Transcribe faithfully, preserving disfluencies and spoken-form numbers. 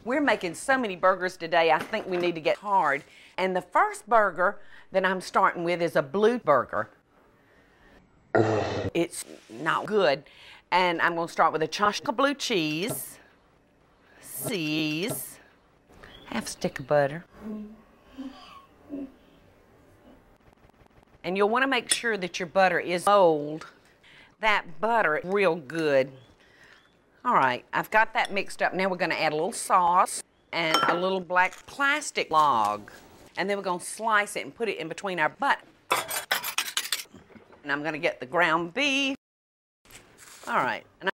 We're making so many burgers today, I think we need to get hard. And the first burger that I'm starting with is a blue burger. It's not good. And I'm gonna start with a chunk of blue cheese, cheese, half a stick of butter. And you'll wanna make sure that your butter is old. That butter is real good. All right, I've got that mixed up. Now we're gonna add a little sauce and a little black plastic log. And then we're gonna slice it and put it in between our butt. And I'm gonna get the ground beef. All right. And